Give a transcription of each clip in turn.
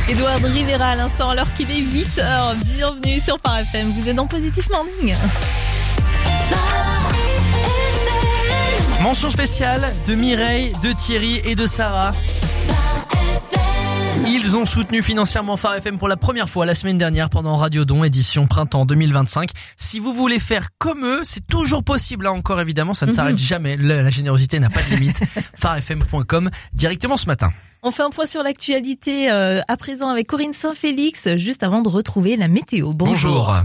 Edouard Rivera à l'instant alors qu'il est 8h. Bienvenue sur Phare FM. Vous êtes dans Positif Morning. Mention spéciale de Mireille, de Thierry et de Sarah. Ils ont soutenu financièrement Phare FM pour la première fois la semaine dernière pendant Radio Don, édition printemps 2025. Si vous voulez faire comme eux, c'est toujours possible. Là encore, évidemment, ça ne s'arrête jamais. La générosité n'a pas de limite. pharefm.com directement ce matin. On fait un point sur l'actualité à présent avec Corinne Saint-Félix, juste avant de retrouver la météo. Bonjour.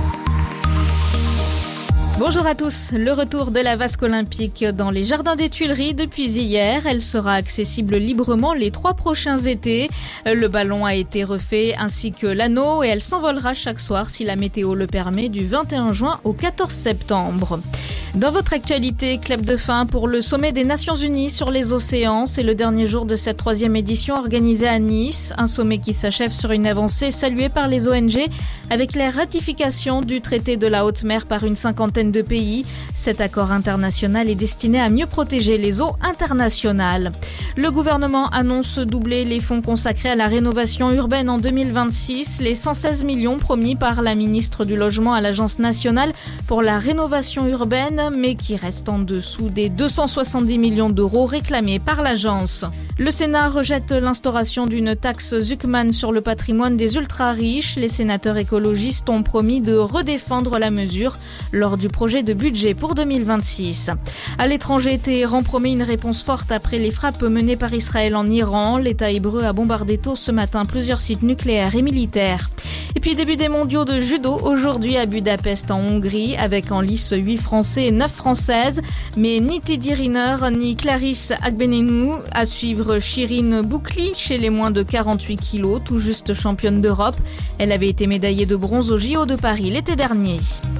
Bonjour à tous. Le retour de la vasque olympique dans les jardins des Tuileries depuis hier. Elle sera accessible librement les 3 prochains étés. Le ballon a été refait ainsi que l'anneau et elle s'envolera chaque soir si la météo le permet du 21 juin au 14 septembre. Dans votre actualité, clap de fin pour le sommet des Nations Unies sur les océans. C'est le dernier jour de cette 3e édition organisée à Nice. Un sommet qui s'achève sur une avancée saluée par les ONG avec la ratification du traité de la haute mer par une 50aine de pays. Cet accord international est destiné à mieux protéger les eaux internationales. Le gouvernement annonce doubler les fonds consacrés à la rénovation urbaine en 2026. Les 116 millions promis par la ministre du Logement à l'Agence nationale pour la rénovation urbaine, mais qui restent en dessous des 270 millions d'euros réclamés par l'agence. Le Sénat rejette l'instauration d'une taxe Zuckman sur le patrimoine des ultra-riches. Les sénateurs écologistes ont promis de redéfendre la mesure lors du projet de budget pour 2026. À l'étranger, Téhéran promet une réponse forte après les frappes menées par Israël en Iran. L'État hébreu a bombardé tôt ce matin plusieurs sites nucléaires et militaires. Et puis début des mondiaux de judo aujourd'hui à Budapest en Hongrie avec en lice 8 Français et 9 Françaises. Mais ni Teddy Riner ni Clarisse Agbenenou. À suivre Chirine Boukli chez les moins de 48 kilos, tout juste championne d'Europe. Elle avait été médaillée de bronze au JO de Paris l'été dernier.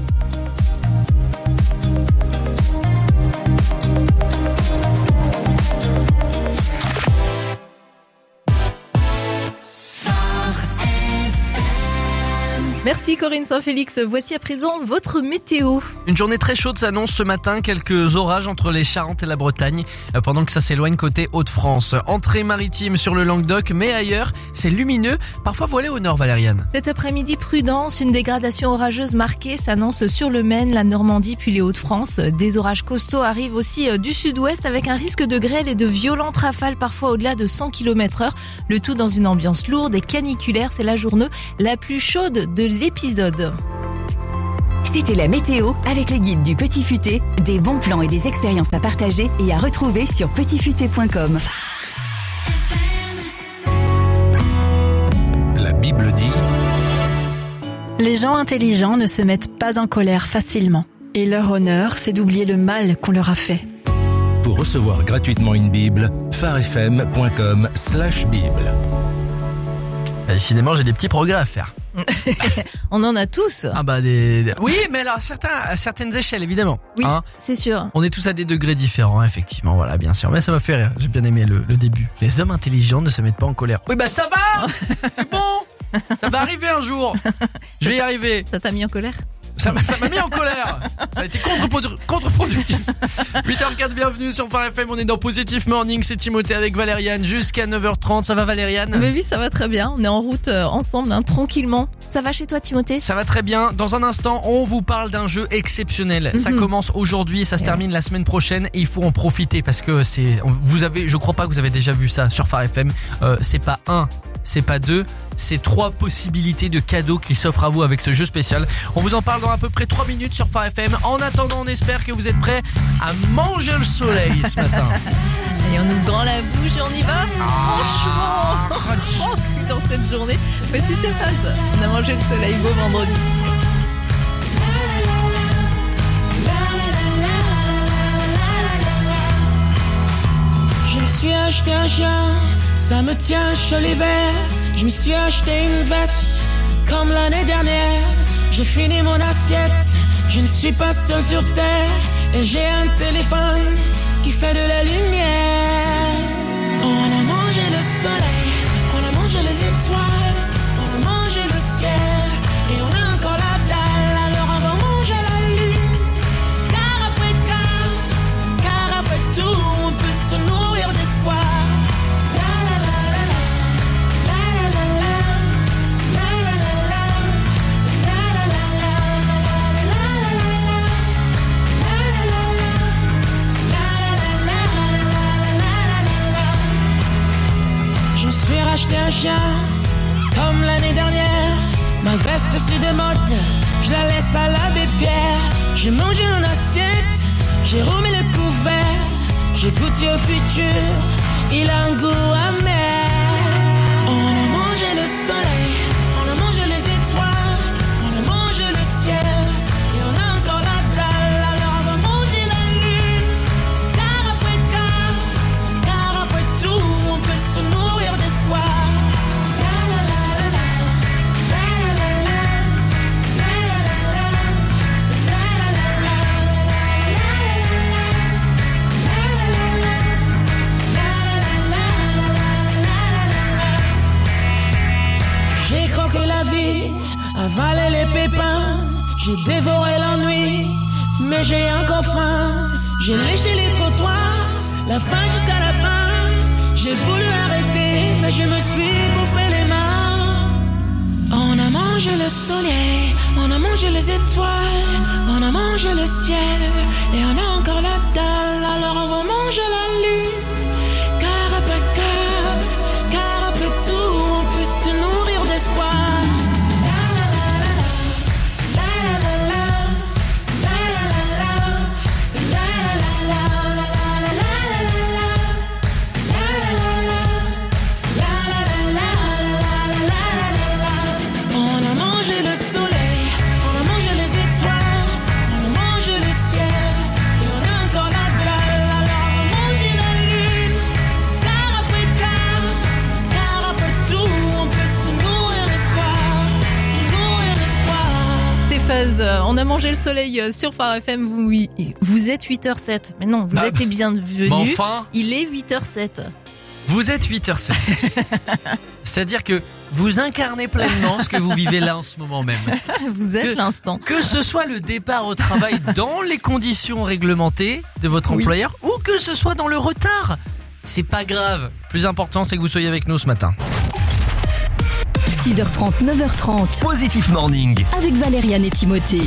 Merci Corinne Saint-Félix. Voici à présent votre météo. Une journée très chaude s'annonce ce matin, quelques orages entre les Charentes et la Bretagne, pendant que ça s'éloigne côté Hauts-de-France. Entrée maritime sur le Languedoc, mais ailleurs, c'est lumineux, parfois voilé au nord, Valériane. Cet après-midi, prudence, une dégradation orageuse marquée s'annonce sur le Maine, la Normandie puis les Hauts-de-France. Des orages costauds arrivent aussi du sud-ouest avec un risque de grêle et de violentes rafales, parfois au-delà de 100 km/h. Le tout dans une ambiance lourde et caniculaire. C'est la journée la plus chaude de l'épisode. C'était la météo avec les guides du Petit Futé, des bons plans et des expériences à partager et à retrouver sur petitfuté.com. La Bible dit: les gens intelligents ne se mettent pas en colère facilement. Et leur honneur, c'est d'oublier le mal qu'on leur a fait. Pour recevoir gratuitement une Bible, pharefm.com/Bible. Décidément, j'ai des petits progrès à faire. On en a tous. Ah bah oui, mais alors à certaines échelles évidemment. Oui, c'est sûr. On est tous à des degrés différents, effectivement, voilà, bien sûr. Mais ça m'a fait rire. J'ai bien aimé le début. Les hommes intelligents ne se mettent pas en colère. Oui, bah ça va. C'est bon. Ça va arriver un jour. Je vais y arriver. Ça t'a mis en colère? Ça m'a mis en colère. Ça a été contre-productif. 8h04, bienvenue sur Phare FM. On est dans Positif Morning. C'est Timothée avec Valériane jusqu'à 9h30. Ça va, Valériane? Mais oui, ça va très bien. On est en route ensemble, tranquillement. Ça va chez toi, Timothée? Ça va très bien. Dans un instant, on vous parle d'un jeu exceptionnel. Ça commence aujourd'hui et ça se termine la semaine prochaine. Et il faut en profiter parce que je crois pas que vous avez déjà vu ça sur Phare FM. C'est pas 1, c'est pas 2, c'est 3 possibilités de cadeaux qui s'offrent à vous avec ce jeu spécial. On vous en parle dans à peu près 3 minutes sur Phare FM. En attendant, on espère que vous êtes prêts à manger le soleil ce matin. Et on ouvre grand la bouche et on y va. Franchement, dans cette journée. Voici c'est pas ça. On a mangé le soleil, beau vendredi. Je me suis acheté un chien, ça me tient chaud l'hiver. Je me suis acheté une veste, comme l'année dernière. J'ai fini mon assiette, je ne suis pas seul sur terre. Et j'ai un téléphone qui fait de la lumière. On a mangé le soleil, on a mangé les étoiles, on a mangé le ciel. Et on a encore la dalle, alors on va manger la lune. Car après tout, on peut se nourrir d'espoir. La la la la la, la la la la. me suis racheté un chien, comme l'année dernière. Ma veste c'est de mode, je la laisse à l'abbé Pierre. J'ai mangé mon assiette, j'ai remis le couvert. J'ai goûté au futur, il a un goût amer. On a mangé le soleil, on a mangé les étoiles, on a mangé le ciel, et on a encore la dalle. Alors on va manger la lune, car après tout, on peut se nourrir d'espoir. La la la la la, la la la la, la la la la, la la la la, j'ai croqué la vie, avalé les pépins, j'ai dévoré l'ennui, mais j'ai encore faim. J'ai léché les trottoirs, la fin jusqu'à la fin. J'ai voulu arrêter, mais je me suis bouffé les mains. On a mangé le soleil, on a mangé les étoiles, on a mangé le ciel, et on a encore la dalle. Alors on va manger la lune, car après tout, on peut se nourrir d'espoir. On a mangé le soleil sur Phare FM. Vous êtes 8h07. Mais non, vous êtes les bienvenus. Enfin, il est 8h07. Vous êtes 8h07. C'est-à-dire que vous incarnez pleinement ce que vous vivez là en ce moment même. Vous êtes l'instant. Que ce soit le départ au travail dans les conditions réglementées de votre employeur ou que ce soit dans le retard, c'est pas grave. Plus important, c'est que vous soyez avec nous ce matin. 6h30, 9h30. Positif Morning. Avec Valériane et Timothée.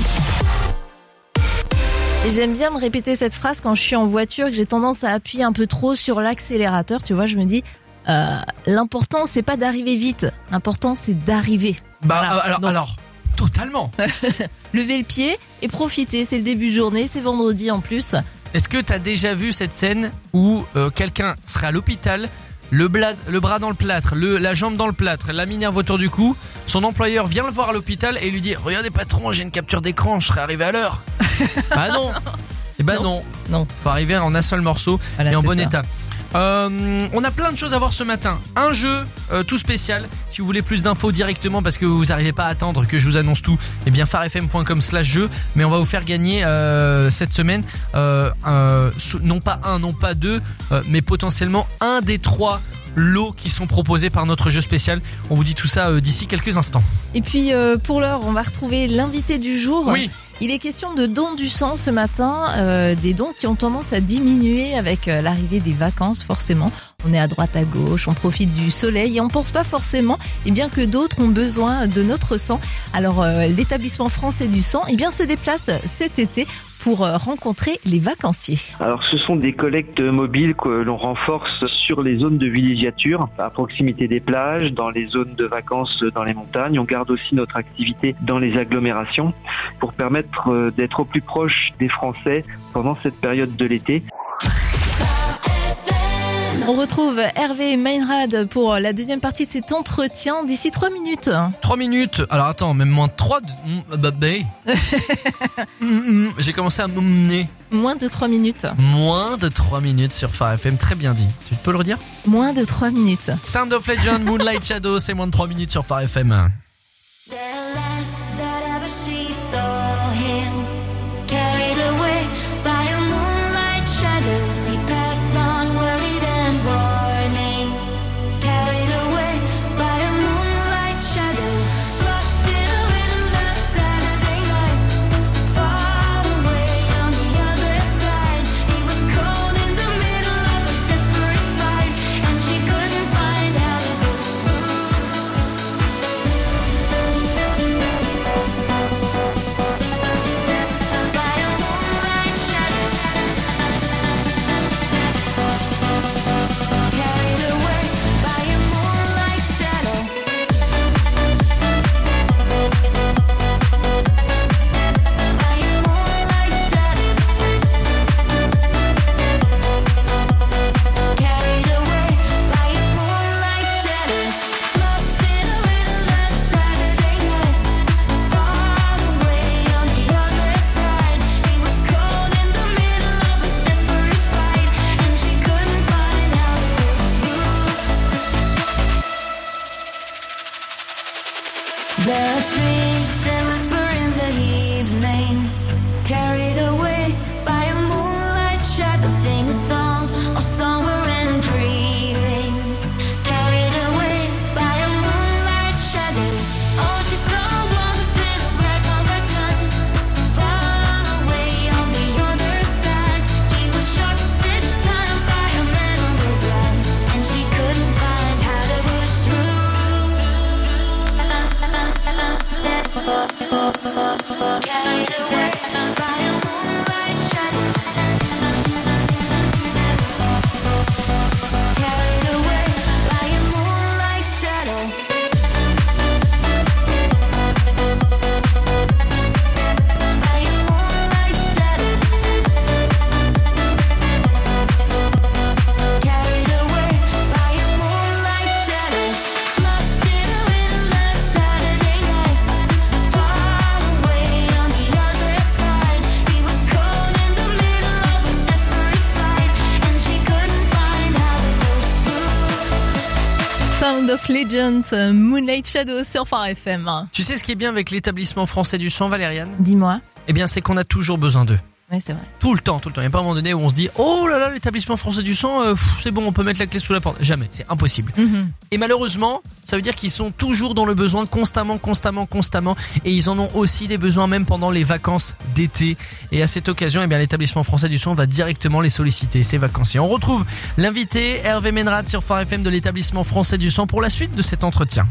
J'aime bien me répéter cette phrase quand je suis en voiture, que j'ai tendance à appuyer un peu trop sur l'accélérateur. Tu vois, je me dis, l'important c'est pas d'arriver vite, l'important c'est d'arriver. Voilà. Alors, totalement. Lever le pied et profiter. C'est le début de journée, c'est vendredi en plus. Est-ce que t'as déjà vu cette scène où quelqu'un serait à l'hôpital, le bras dans le plâtre, la jambe dans le plâtre, la minerve autour du cou, son employeur vient le voir à l'hôpital et lui dit « Regardez patron, j'ai une capture d'écran, je serai arrivé à l'heure ». Bah non. Eh ben non. Faut arriver en un seul morceau et en bon état. On a plein de choses à voir ce matin. Un jeu tout spécial. Si vous voulez plus d'infos directement parce que vous n'arrivez pas à attendre que je vous annonce tout, eh bien pharefm.com/jeu. Mais on va vous faire gagner cette semaine non pas un, non pas deux, mais potentiellement un des 3 lots qui sont proposés par notre jeu spécial. On vous dit tout ça d'ici quelques instants. Et puis pour l'heure, on va retrouver l'invité du jour. Oui. Il est question de dons du sang ce matin, des dons qui ont tendance à diminuer avec l'arrivée des vacances forcément. On est à droite à gauche, on profite du soleil et on pense pas forcément que d'autres ont besoin de notre sang. Alors l'établissement français du sang se déplace cet été pour rencontrer les vacanciers. Alors ce sont des collectes mobiles que l'on renforce sur les zones de villégiature, à proximité des plages, dans les zones de vacances dans les montagnes. On garde aussi notre activité dans les agglomérations pour permettre d'être au plus proche des Français pendant cette période de l'été. On retrouve Hervé Meinrad pour la deuxième partie de cet entretien d'ici 3 minutes. 3 minutes. Alors attends, même moins de 3... J'ai commencé à m'emmener. Moins de 3 minutes. Moins de 3 minutes sur Phare FM, très bien dit. Tu peux le redire ? Moins de 3 minutes. Sound of Legend, Moonlight Shadow, c'est moins de 3 minutes sur Phare FM. There are trees that whisper in the evening, carried away by a moonlight shadow. Sing a song of summer and breathing, carried away by a moonlight shadow. Oh, she's so gone to sit back on the gun, far away on the other side. He was shot 6 times by a man on the run, and she couldn't find how to push through. Carried away by a moonlight shadow. Carried away by a moonlight shadow. By a moonlight shadow. Carried away by a moonlight shadow. Lost in a midnight Saturday night, far away on the other side. He was caught in the middle of a desperate fight, and she couldn't find how to push through. Sound of Legend, Moonlight Shadow sur Phare FM. Tu sais ce qui est bien avec l'établissement français du sang, Valériane ? Dis-moi. Eh bien, c'est qu'on a toujours besoin d'eux. Ouais, c'est vrai. Tout le temps. Il n'y a pas un moment donné où on se dit « Oh là là, l'établissement français du sang, c'est bon, on peut mettre la clé sous la porte. » Jamais, c'est impossible. Et malheureusement, ça veut dire qu'ils sont toujours dans le besoin, constamment. Et ils en ont aussi des besoins même pendant les vacances d'été. Et à cette occasion, eh bien, l'établissement français du sang va directement les solliciter, ces vacanciers. On retrouve l'invité Hervé Menrad sur Phare FM de l'établissement français du sang pour la suite de cet entretien.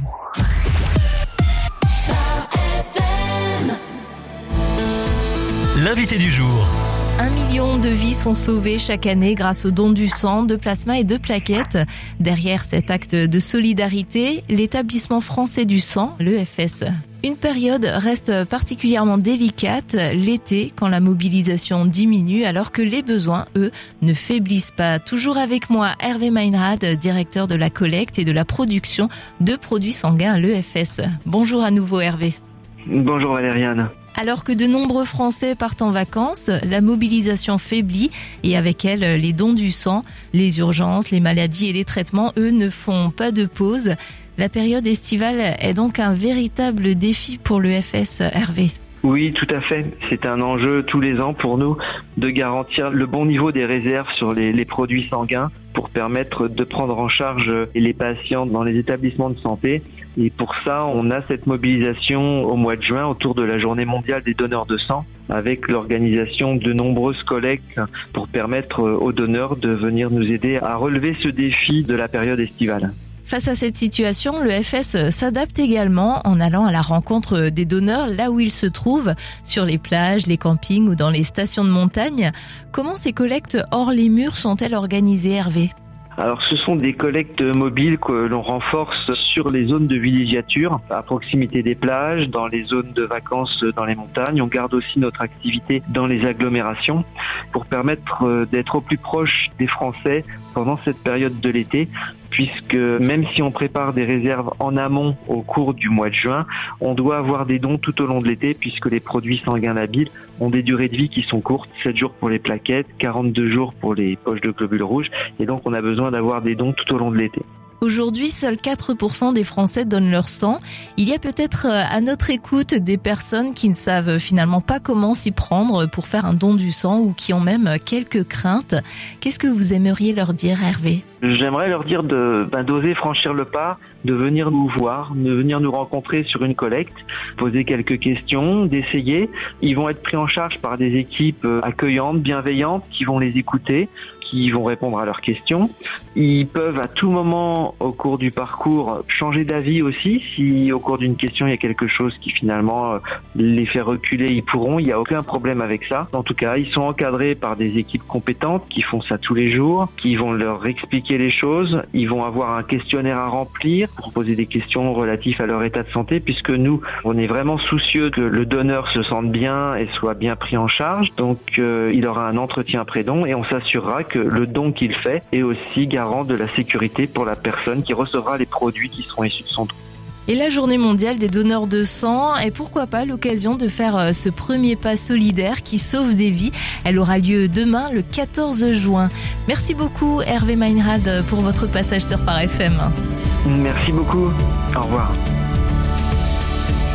L'invité du jour. 1 million de vies sont sauvées chaque année grâce aux dons du sang, de plasma et de plaquettes. Derrière cet acte de solidarité, l'établissement français du sang, l'EFS. Une période reste particulièrement délicate, l'été, quand la mobilisation diminue, alors que les besoins, eux, ne faiblissent pas. Toujours avec moi, Hervé Menrad, directeur de la collecte et de la production de produits sanguins à l'EFS. Bonjour à nouveau Hervé. Bonjour Valériane. Alors que de nombreux Français partent en vacances, la mobilisation faiblit et avec elle les dons du sang, les urgences, les maladies et les traitements, eux, ne font pas de pause. La période estivale est donc un véritable défi pour l'EFS, Hervé. Oui, tout à fait. C'est un enjeu tous les ans pour nous de garantir le bon niveau des réserves sur les produits sanguins pour permettre de prendre en charge les patients dans les établissements de santé. Et pour ça, on a cette mobilisation au mois de juin autour de la Journée mondiale des donneurs de sang avec l'organisation de nombreuses collectes pour permettre aux donneurs de venir nous aider à relever ce défi de la période estivale. Face à cette situation, l'EFS s'adapte également en allant à la rencontre des donneurs là où ils se trouvent, sur les plages, les campings ou dans les stations de montagne. Comment ces collectes hors les murs sont-elles organisées, Hervé ? Alors ce sont des collectes mobiles que l'on renforce sur les zones de villégiature, à proximité des plages, dans les zones de vacances dans les montagnes. On garde aussi notre activité dans les agglomérations pour permettre d'être au plus proche des Français pendant cette période de l'été, puisque même si on prépare des réserves en amont au cours du mois de juin, on doit avoir des dons tout au long de l'été, puisque les produits sanguins labiles ont des durées de vie qui sont courtes, 7 jours pour les plaquettes, 42 jours pour les poches de globules rouges, et donc on a besoin d'avoir des dons tout au long de l'été. Aujourd'hui, seuls 4% des Français donnent leur sang. Il y a peut-être à notre écoute des personnes qui ne savent finalement pas comment s'y prendre pour faire un don du sang ou qui ont même quelques craintes. Qu'est-ce que vous aimeriez leur dire, Hervé ? J'aimerais leur dire d'oser franchir le pas, de venir nous voir, de venir nous rencontrer sur une collecte, poser quelques questions, d'essayer. Ils vont être pris en charge par des équipes accueillantes, bienveillantes, qui vont les écouter, qui vont répondre à leurs questions. Ils peuvent à tout moment au cours du parcours changer d'avis aussi. Si au cours d'une question il y a quelque chose qui finalement les fait reculer, ils pourront, il n'y a aucun problème avec ça. En tout cas, ils sont encadrés par des équipes compétentes qui font ça tous les jours, qui vont leur expliquer les choses. Ils vont avoir un questionnaire à remplir pour poser des questions relatives à leur état de santé, puisque nous, on est vraiment soucieux que le donneur se sente bien et soit bien pris en charge. Donc il aura un entretien après-don et on s'assurera que le don qu'il fait est aussi garant de la sécurité pour la personne qui recevra les produits qui seront issus de son don. Et la journée mondiale des donneurs de sang est pourquoi pas l'occasion de faire ce premier pas solidaire qui sauve des vies. Elle aura lieu demain, le 14 juin. Merci beaucoup Hervé Menrad pour votre passage sur Phare FM. Merci beaucoup. Au revoir.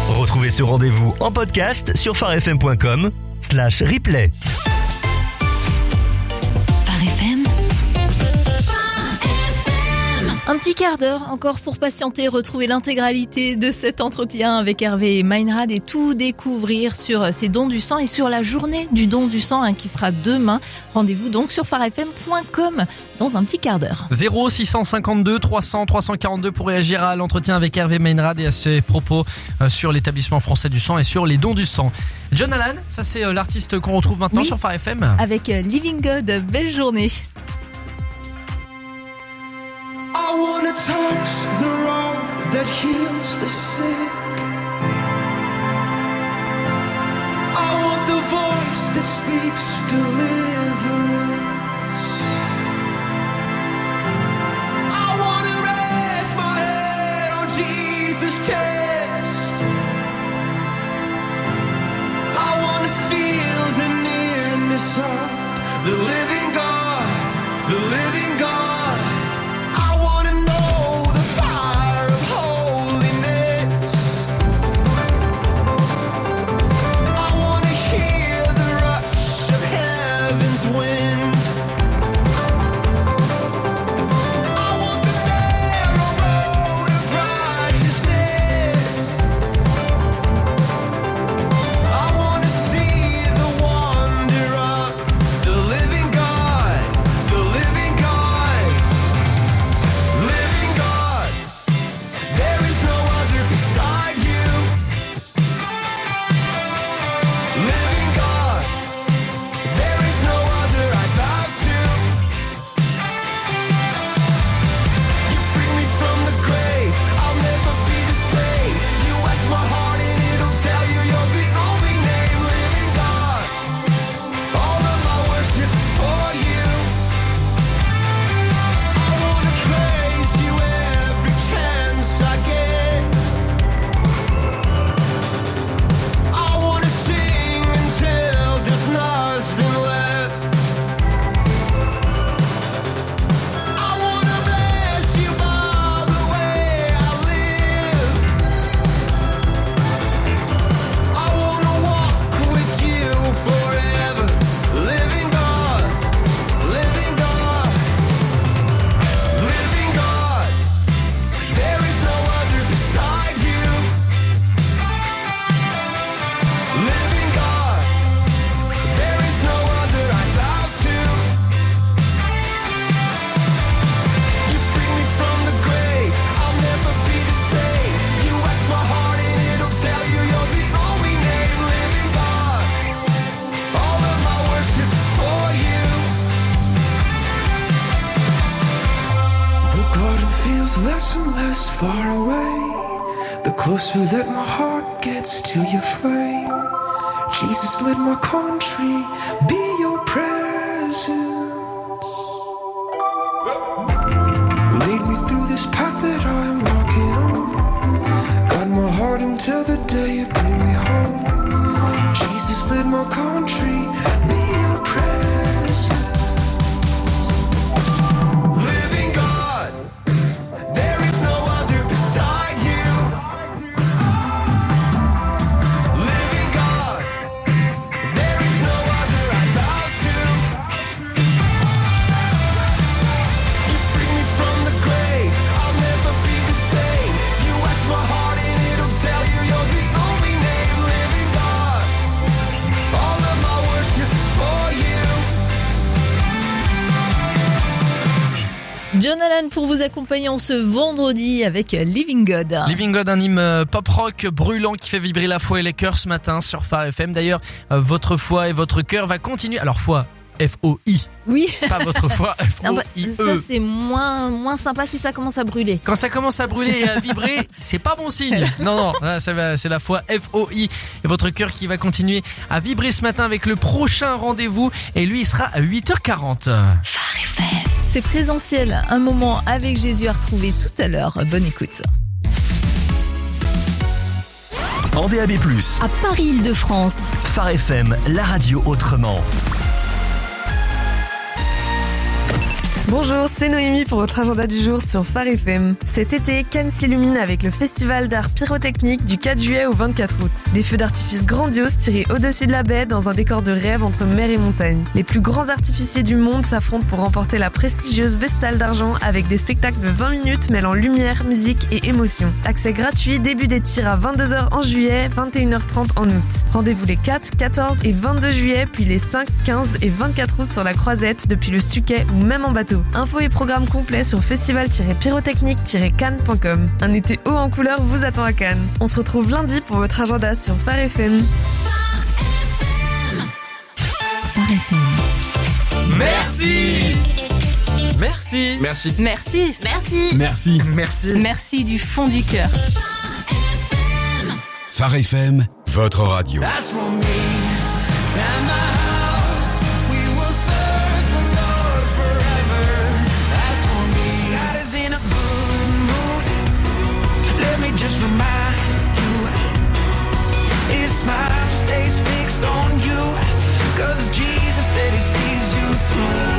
Retrouvez ce rendez-vous en podcast sur farfm.com/replay. Un petit quart d'heure encore pour patienter, retrouver l'intégralité de cet entretien avec Hervé Meinrad et tout découvrir sur ces dons du sang et sur la journée du don du sang qui sera demain. Rendez-vous donc sur farfm.com dans un petit quart d'heure. 0652 300 342 pour réagir à l'entretien avec Hervé Meinrad et à ses propos sur l'établissement français du sang et sur les dons du sang. John Allan, ça c'est l'artiste qu'on retrouve maintenant sur Phare FM. Avec Living God, belle journée. I wanna touch the road that heals the sick. I want the voice that speaks deliverance. I wanna rest my head on Jesus' chest. I wanna feel the nearness of the living God, the living God. Closer that my heart gets to your flame. Jesus, let my country be your presence. Lead me through this path that I am walking on. Guide my heart until the day you bring me home. Jesus, let my country be your presence. Living God, there is no other beside you. John Allan pour vous accompagner en ce vendredi avec Living God. Living God, un hymne pop-rock brûlant qui fait vibrer la foi et les cœurs ce matin sur Phare FM. D'ailleurs, votre foi et votre cœur va continuer. Alors foi, F-O-I. Oui. Pas votre foi, F-O-I-E. Ça c'est moins sympa si ça commence à brûler. Quand ça commence à brûler et à vibrer, c'est pas bon signe. Non, c'est la foi, F-O-I. Et votre cœur qui va continuer à vibrer ce matin avec le prochain rendez-vous. Et lui, il sera à 8h40. Phare FM. C'est présentiel, un moment avec Jésus à retrouver tout à l'heure. Bonne écoute. En DAB+, à Paris-Île-de-France. Phare FM, la radio autrement. Bonjour, c'est Noémie pour votre agenda du jour sur Phare FM. Cet été, Cannes s'illumine avec le festival d'art pyrotechnique du 4 juillet au 24 août. Des feux d'artifice grandioses tirés au-dessus de la baie dans un décor de rêve entre mer et montagne. Les plus grands artificiers du monde s'affrontent pour remporter la prestigieuse Vestale d'argent avec des spectacles de 20 minutes mêlant lumière, musique et émotion. Accès gratuit, début des tirs à 22h en juillet, 21h30 en août. Rendez-vous les 4, 14 et 22 juillet, puis les 5, 15 et 24 août sur la Croisette, depuis le Suquet ou même en bateau. Infos et programmes complets sur festival-pyrotechnique-cannes.com. Un été haut en couleur vous attend à Cannes. On se retrouve lundi pour votre agenda sur Phare FM. Phare FM. Merci. Merci. Merci. Merci. Merci. Merci. Merci. Merci du fond du cœur. Phare FM, votre radio. That's for me. At my house, we will serve the Lord forever. That's for me. God is in a good mood. Let me just remind you, His smile stays fixed on you, 'cause Jesus that He sees you through.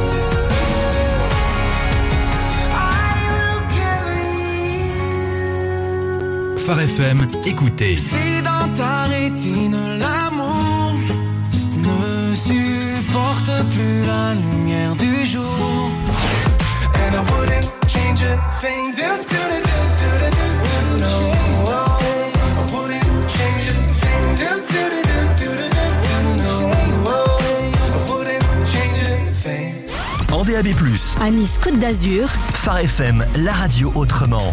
Phare FM, écoutez. Si dans ta rétine l'amour ne supporte plus la lumière du jour, and I wouldn't change a thing. Do, do, do, do, do, do, no. I wouldn't change a thing. Do, do, do, do, do, do, no. I wouldn't change a thing. En DAB+, À Nice Côte d'Azur, Phare FM, la radio autrement.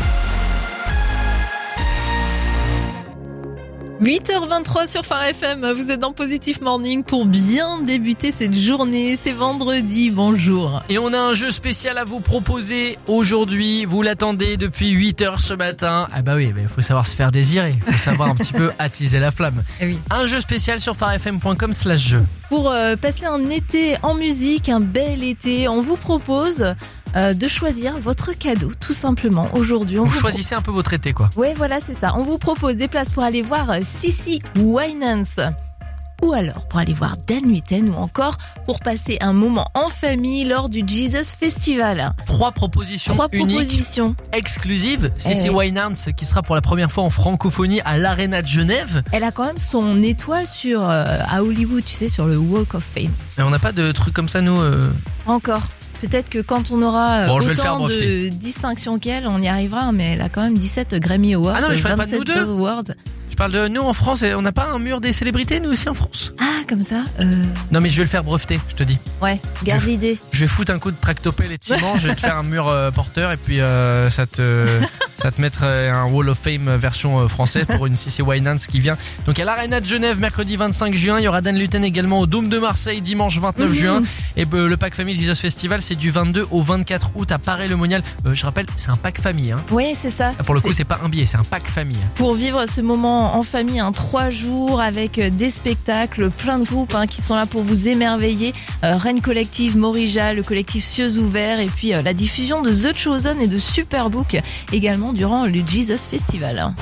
8h23 sur Phare FM, vous êtes dans Positive Morning pour bien débuter cette journée, c'est vendredi, bonjour. Et on a un jeu spécial à vous proposer aujourd'hui, vous l'attendez depuis 8h ce matin. Ah bah oui, il faut savoir se faire désirer, il faut savoir un petit peu attiser la flamme. Eh oui. Un jeu spécial sur pharefm.com/jeu. Pour passer un été en musique, un bel été, on vous propose de choisir votre cadeau, tout simplement. Aujourd'hui, Vous choisissez un peu votre été, quoi. Ouais, voilà, c'est ça. On vous propose des places pour aller voir CeCe Winans. Ou alors pour aller voir Dan Luten, ou encore pour passer un moment en famille lors du Jesus Festival. Trois propositions uniques, exclusives. CeCe Winans qui sera pour la première fois en francophonie à l'Arena de Genève. Elle a quand même son étoile sur à Hollywood, tu sais, sur le Walk of Fame. Et on n'a pas de trucs comme ça, nous Encore. Peut-être que quand on aura autant de distinctions qu'elle, on y arrivera, mais elle a quand même 17 Grammy Awards, ah non, mais je parle pas de nous deux. Awards. Je parle de nous en France, on n'a pas un mur des célébrités, nous aussi en France? Ah, comme ça Non mais je vais le faire breveter, je te dis. Ouais, garde l'idée. Je vais foutre un coup de tractopelle et de ciment, je vais te faire un mur porteur et puis ça te mettre un Wall of Fame version française pour une CeCe Winans qui vient. Donc à l'Arena de Genève mercredi 25 juin, il y aura Dan Luten également au Dôme de Marseille dimanche 29 juin. Et le pack famille Jesus Festival, c'est du 22 au 24 août à Paray-le-Monial. Je rappelle, c'est un pack famille. Ouais, c'est ça. Pour le coup, c'est pas un billet, c'est un pack famille. Pour vivre ce moment en famille, 3 jours avec des spectacles, plein de groupes qui sont là pour vous émerveiller. Rennes Collective, Morija, le collectif Cieux Ouverts et puis la diffusion de The Chosen et de Superbook également durant le Jesus Festival.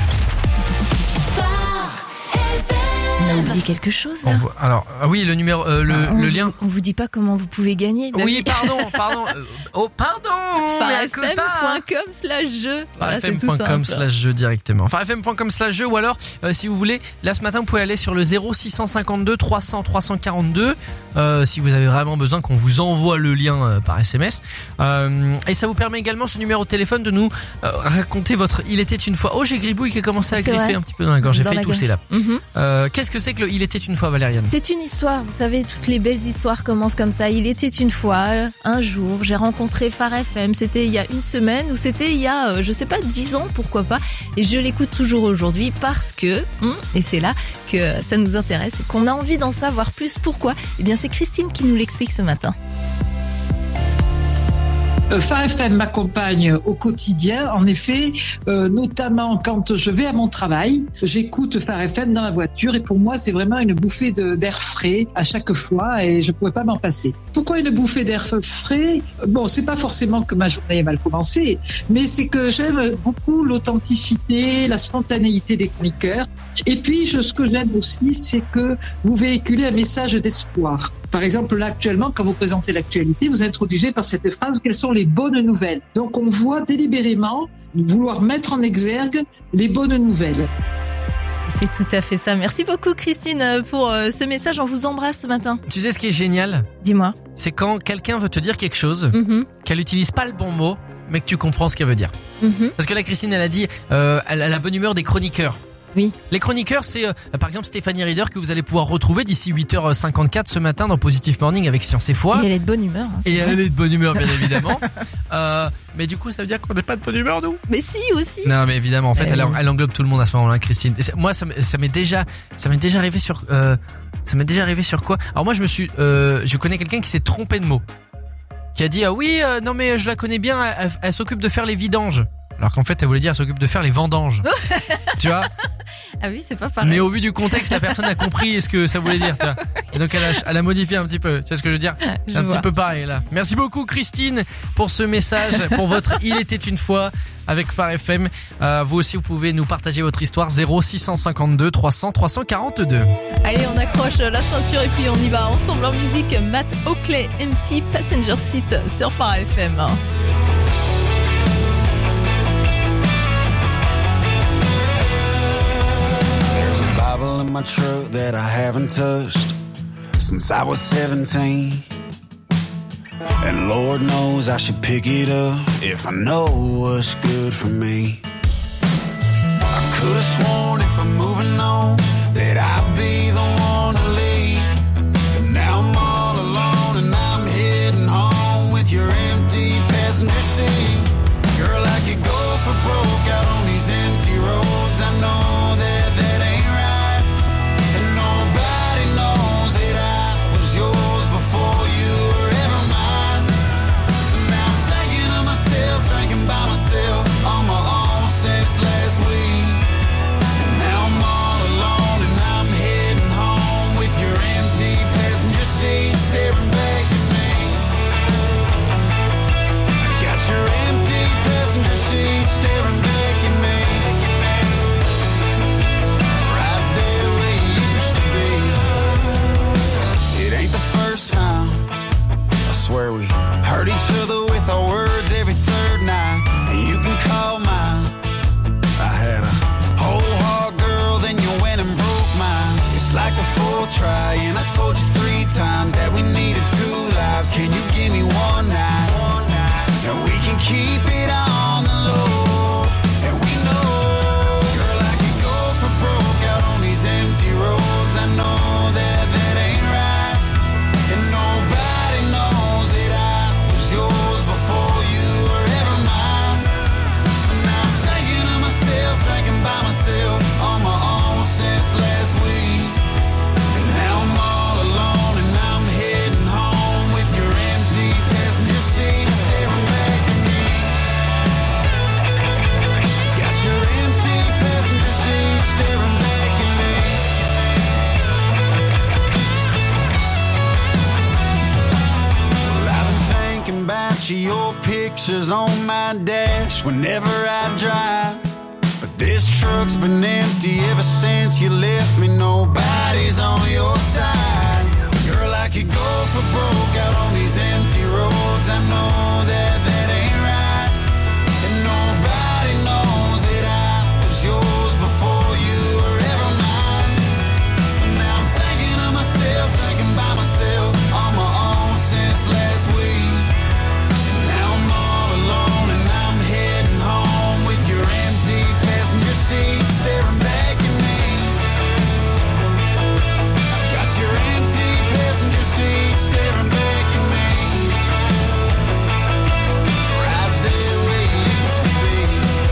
On a oublié quelque chose là. Alors oui, le numéro, le lien. On vous dit pas comment vous pouvez gagner. Oui, pardon. Pharefm.com/jeu. Pharefm.com/jeu directement. Pharefm.com/jeu ou alors si vous voulez, là ce matin vous pouvez aller sur le 0652 300 342 si vous avez vraiment besoin qu'on vous envoie le lien par SMS. Et ça vous permet également ce numéro de téléphone de nous raconter votre Il était une fois. Oh, j'ai Gribouille qui a commencé à griffer un petit peu dans la gorge. J'ai failli tousser là. Qu'est-ce que c'est que le Il était une fois, Valériane? C'est une histoire, vous savez, toutes les belles histoires commencent comme ça. Il était une fois, un jour, j'ai rencontré Phare FM, c'était il y a une semaine ou c'était il y a, je sais pas, 10 ans, pourquoi pas. Et je l'écoute toujours aujourd'hui parce que, et c'est là que ça nous intéresse et qu'on a envie d'en savoir plus. Pourquoi? Eh bien, c'est Christine qui nous l'explique ce matin. Phare FM m'accompagne au quotidien, en effet, notamment quand je vais à mon travail, j'écoute Phare FM dans la voiture et pour moi c'est vraiment une bouffée d'air frais à chaque fois et je pourrais pas m'en passer. Pourquoi une bouffée d'air frais? Bon, c'est pas forcément que ma journée est mal commencée, mais c'est que j'aime beaucoup l'authenticité, la spontanéité des chroniqueurs. Et puis ce que j'aime aussi, c'est que vous véhiculez un message d'espoir. Par exemple, là, actuellement, quand vous présentez l'actualité, vous introduisez par cette phrase quelles sont les bonnes nouvelles. Donc, on voit délibérément vouloir mettre en exergue les bonnes nouvelles. C'est tout à fait ça. Merci beaucoup Christine pour ce message. On vous embrasse ce matin. Tu sais ce qui est génial ? Dis-moi. C'est quand quelqu'un veut te dire quelque chose, qu'elle utilise pas le bon mot, mais que tu comprends ce qu'elle veut dire. Parce que là, Christine, elle a dit, elle a la bonne humeur des chroniqueurs. Oui. Les chroniqueurs, c'est par exemple Stéphanie Rieder que vous allez pouvoir retrouver d'ici 8h54 ce matin dans Positive Morning avec Science et Foi. Et elle est de bonne humeur. Et elle est de bonne humeur, bien évidemment. Mais du coup, ça veut dire qu'on n'est pas de bonne humeur, nous ? Mais si, aussi. Non, mais évidemment, en fait, elle englobe tout le monde à ce moment-là, Christine. Et moi, ça m'est déjà arrivé sur, ça m'est déjà arrivé sur quoi ? Alors moi, je connais quelqu'un qui s'est trompé de mot. Qui a dit, non mais je la connais bien, elle s'occupe de faire les vidanges. Alors qu'en fait, elle voulait dire, elle s'occupe de faire les vendanges. Tu vois ? Ah oui, c'est pas pareil. Mais au vu du contexte, la personne a compris ce que ça voulait dire, tu vois. Et donc elle a modifié un petit peu. Tu vois ce que je veux dire ? C'est un petit peu pareil là. Merci beaucoup Christine pour ce message, pour votre Il était une fois avec Phare FM. Vous aussi, vous pouvez nous partager votre histoire 0652 300 342. Allez, on accroche la ceinture et puis on y va ensemble en musique. Matt Oakley, Empty Passenger Seat sur Phare FM. In my truck that I haven't touched since I was 17, and Lord knows I should pick it up if I know what's good for me. I could have sworn if I'm moving on that I'd be the one to lead, but now I'm all alone and I'm heading home with your empty passenger seat. Girl, I could go for broke out on these empty roads. I know that ain't right. Nobody knows that I was yours before you were ever mine. So now I'm thinking of myself, drinking by myself on my own since last week. And now I'm all alone and I'm heading home with your empty passenger seat staring back at me. Got your empty passenger seat staring back at me. Time I swear we hurt each other with our words every third night, and you can call mine. I had a whole heart, girl, then you went and broke mine. It's like a full try, and I told you 3 times that we needed 2 lives. Can you give me one night? And we can keep it on the low. And we know, girl, I could go for broke out on these empty roads. I know that ain't right. And nobody knows that I was yours before you were ever mine. So now I'm thinking of myself, drinking by myself on my own since last week. And now I'm all alone and I'm heading home with your empty passenger seat staring back at me. Got your empty passenger seat staring back at me. About you, your pictures on my dash whenever I drive. But this truck's been empty ever since you left me. Nobody's on your side. Girl, I could go for broke out on these empty roads. I know that ain't right. And nobody knows that I was yours before you were ever mine. So now I'm thinking of myself, drinking by myself on my own since last week. Staring back at me. Got your empty passenger seat staring back at me. Right there where you used to be.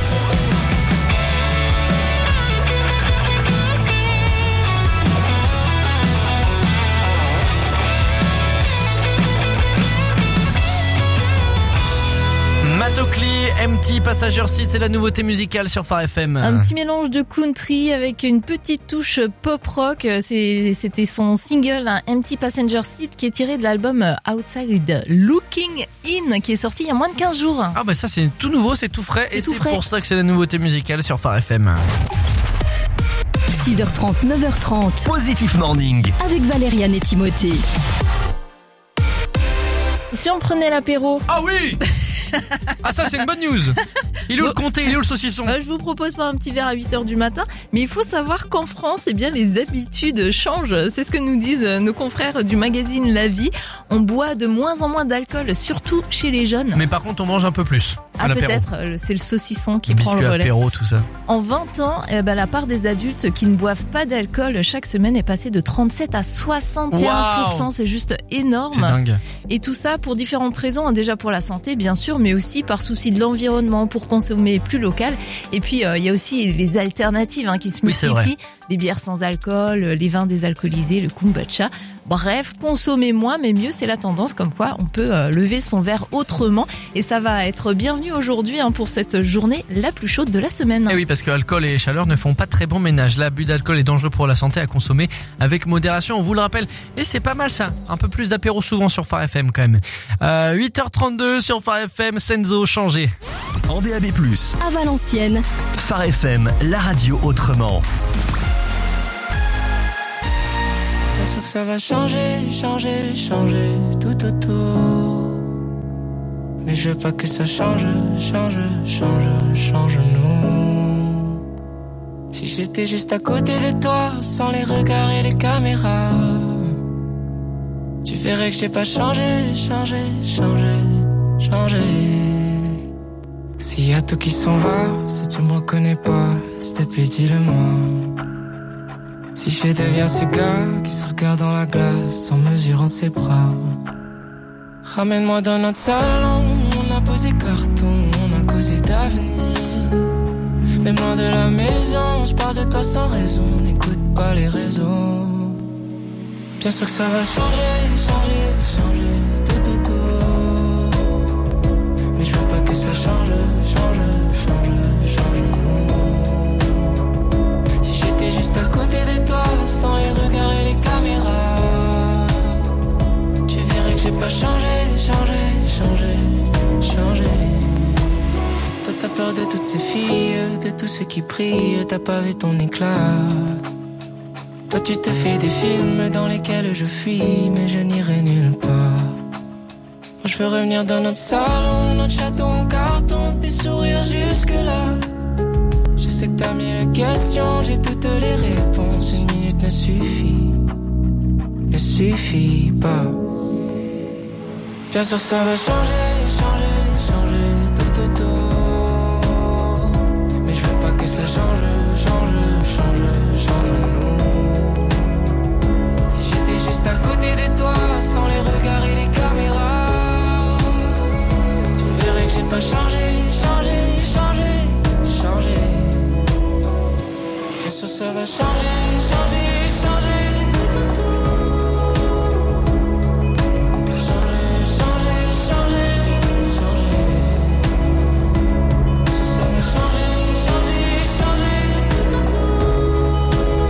Matt Oakley, Empty Passenger Seat, c'est la nouveauté musicale sur Phare FM. Un petit mélange de country avec une petite touche pop rock. C'était son single, un Empty Passenger Seat, qui est tiré de l'album Outside Looking In, qui est sorti il y a moins de 15 jours. Ah bah ça c'est tout nouveau, c'est tout frais, et c'est pour ça que c'est la nouveauté musicale sur Phare FM. 6h30, 9h30. Positive Morning. Avec Valériane et Timothée. Si on prenait l'apéro. Ah oui. Ah ça c'est une bonne news. Il est où le comté, il est où le saucisson? Je vous propose pas un petit verre à 8h du matin, mais il faut savoir qu'en France, eh bien, les habitudes changent. C'est ce que nous disent nos confrères du magazine La Vie. On boit de moins en moins d'alcool, surtout chez les jeunes. Mais par contre, on mange un peu plus. Ah peut-être, c'est le saucisson qui prend le biscuit relais. apéro, tout ça. En 20 ans, la part des adultes qui ne boivent pas d'alcool chaque semaine est passée de 37 à 61%. Wow. C'est juste énorme. C'est dingue. Et tout ça pour différentes raisons. Déjà pour la santé, bien sûr, mais aussi par souci de l'environnement, pour consommer plus local. Et puis, il y a aussi les alternatives qui se multiplient. Les bières sans alcool, les vins désalcoolisés, le kombucha. Bref, consommer moins, mais mieux, c'est la tendance. Comme quoi, on peut lever son verre autrement. Et ça va être bienvenu aujourd'hui pour cette journée la plus chaude de la semaine. Et oui, parce que alcool et chaleur ne font pas très bon ménage. L'abus d'alcool est dangereux pour la santé, à consommer avec modération, on vous le rappelle. Et c'est pas mal ça, un peu plus d'apéro souvent sur Phare FM quand même. 8h32 sur Phare FM, Senzo, changé. En DAB+, à Valenciennes, Phare FM, la radio autrement. Bien sûr que ça va changer, changer, changer tout autour. Mais je veux pas que ça change, change, change, change nous. Si j'étais juste à côté de toi, sans les regards et les caméras, tu verrais que j'ai pas changé, changé, changé, changé. S'il y a tout qui s'en va, si tu me reconnais pas, s'il te plaît dis-le-moi. Si je deviens ce gars qui se regarde dans la glace en mesurant ses bras, ramène-moi dans notre salon, on a posé carton, on a causé d'avenir. Même loin de la maison, je parle de toi sans raison, n'écoute pas les réseaux. Bien sûr que ça va changer, changer, changer tout autour. Mais je veux pas que ça change, change, change, change nous. Si j'étais juste à côté de toi, sans les regards et les caméras, tu verrais que j'ai pas changé, changé, changé, changé. Toi t'as peur de toutes ces filles, de tous ceux qui prient, t'as pas vu ton éclat. Toi tu te fais des films dans lesquels je fuis, mais je n'irai nulle part. Moi je veux revenir dans notre salon, notre château en carton, tes sourires jusque là. Je sais que t'as mille questions, j'ai toutes les réponses, une minute ne suffit pas. Bien sûr ça va changer, changer, changer tout autour. Mais je veux pas que ça change, change, change, change nous. Si j'étais juste à côté de toi, sans les regards et les caméras, tu verrais que j'ai pas changé, changé, changé, changé. Bien sûr ça va changer, changer, changer tout autour. Changer, changer, changer, changer. Bien sûr ça va changer, changer, changer tout autour.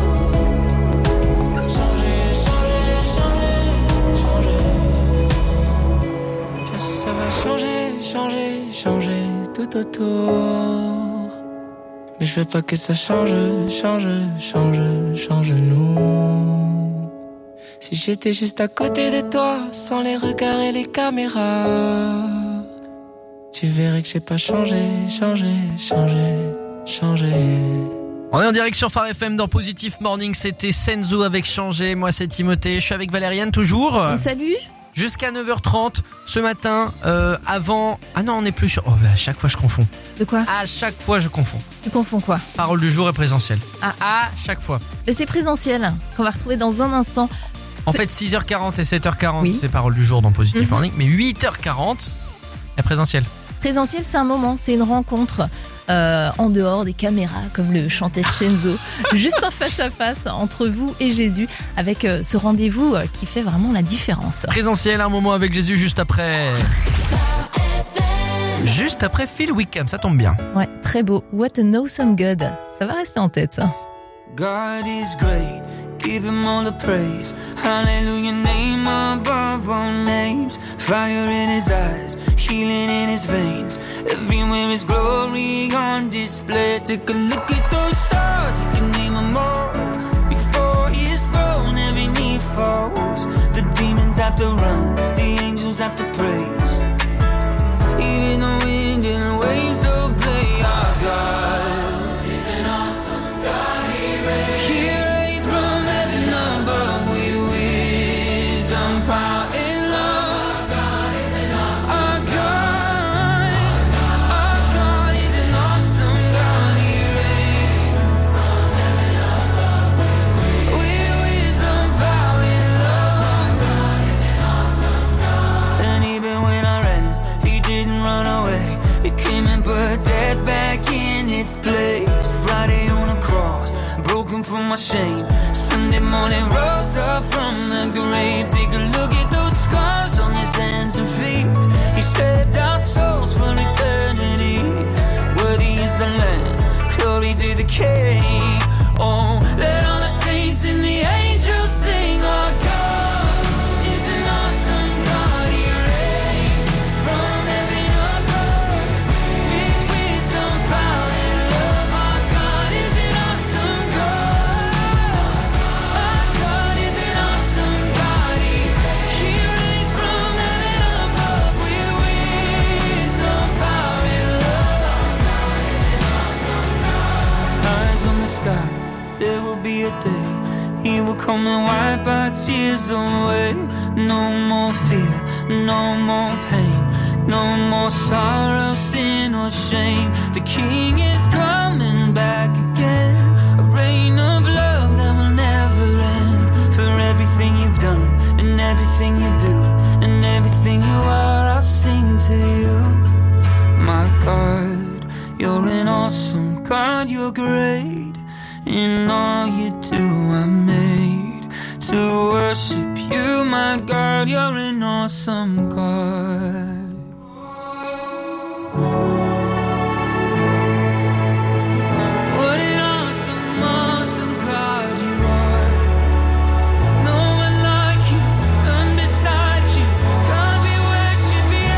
Changer, changer, changer, changer. Bien sûr ça va changer, changer, changer tout autour. Mais je veux pas que ça change, change, change, change nous. Si j'étais juste à côté de toi, sans les regards et les caméras, tu verrais que j'ai pas changé, changé, changé, changé. On est en direct sur Phare FM dans Positive Morning, c'était Senzo avec Changé. Moi c'est Timothée, je suis avec Valériane toujours. Salut. Jusqu'à 9h30 ce matin, avant... Ah non, on n'est plus sur... Oh, à chaque fois je confonds. De quoi? À chaque fois je confonds. Tu confonds quoi? Parole du jour et présentiel. Ah. À chaque fois. Mais c'est présentiel, qu'on va retrouver dans un instant. En fait, 6h40 et 7h40, oui. C'est parole du jour dans Positive Morning. Mais 8h40, la présentiel. Présentiel, c'est un moment, c'est une rencontre en dehors des caméras, comme le chantait Senzo. Juste en face à face entre vous et Jésus, avec ce rendez-vous qui fait vraiment la différence. Présentiel, un moment avec Jésus juste après... Juste après Phil Wickham, ça tombe bien. Ouais, très beau. What an awesome God. Ça va rester en tête, ça. God is great. Give him all the praise. Hallelujah, name above all names. Fire in his eyes, healing in his veins. Everywhere is glory on display. Take a look at those stars, you can name them all. Before his throne, every knee falls. The demons have to run, the angels have to pray. its place. Friday on a cross, broken from my shame. Sunday morning rose up from the grave. Take a look at those scars on his hands and feet. He saved our souls for eternity. Worthy is the Lamb, glory to the King. Oh, let all the saints and the angels sing. Our God is an awesome God. He reigns from heaven above with wisdom, power, and love. Our God is an awesome God. Our God is an awesome God. He reigns from heaven above with wisdom, power, and love. Our God is an awesome God. Eyes on the sky, there will be a day He will come and wipe our tears away. No more fear, no more pain, no more sorrow, sin or shame. The King is coming back again. A reign of love that will never end. For everything you've done and everything you do and everything you are, I'll sing to you. My God, you're an awesome God, you're great. In all you do, I'm made to worship you, my God. You're an awesome God. What an awesome, awesome God you are. No one like you, none beside you. God, we worship you.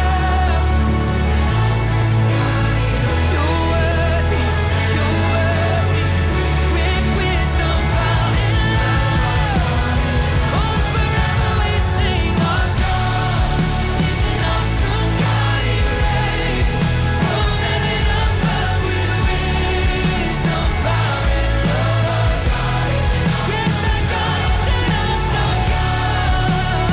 You're worthy, you're worthy. With wisdom, power, and love. Oh, forever we sing. Our God is an awesome God. He reigns from heaven above with wisdom, power, and love. Yes, our God is an awesome God.